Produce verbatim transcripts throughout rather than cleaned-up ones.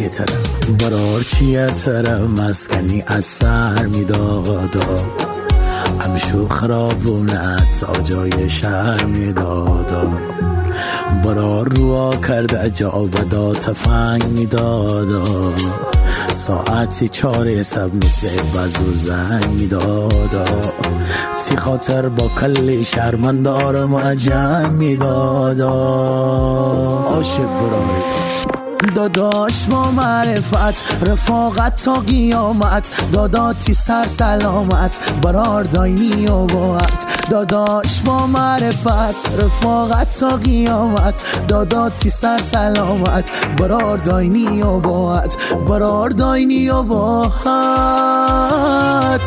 چیه ترم برار چیه ترم مسکنی از سر میدادا امشو خرابونت آجای شهر میدادا برار روا کرده جا بدا تفنگ میدادا ساعتی چاره سب میسه بزو زنگ میدادا تی خاطر با کلی شرمندارم اجنگ میدادا عاشق براری داداش با معرفت رفاقت تا قیامت داداتی سر سلامت برار داینی و باعت داداش با معرفت رفاقت تا قیامت داداتی سر سلامت برار داینی و باعت برار داینی و باعت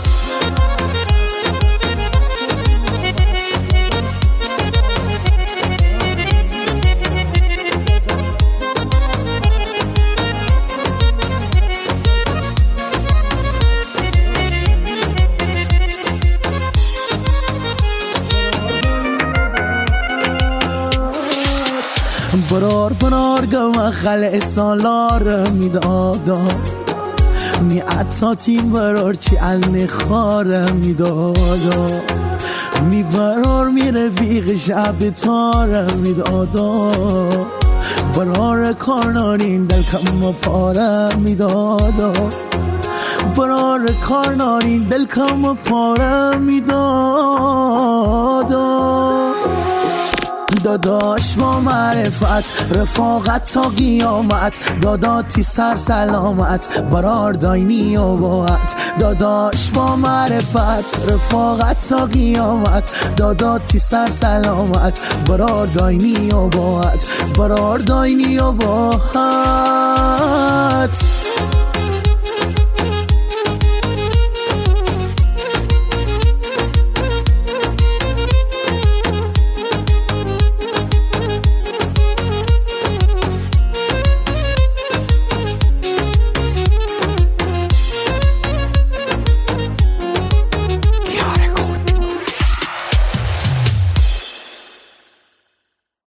برار برار گم خل سالار میدادا می عطاتیم برار چی علم خار میدادا می برار می رفیق شب تار میدادا برار کارنارین دل کم و پاره میدادا برار کارنارین دل کم و پاره میدادا داداش با معرفت رفاقت تا قیامت داداتی سر سلامت برار داینی و باعت داداش با معرفت رفاقت تا قیامت داداتی سر سلامت برار داینی و باعت برار داینی و باعت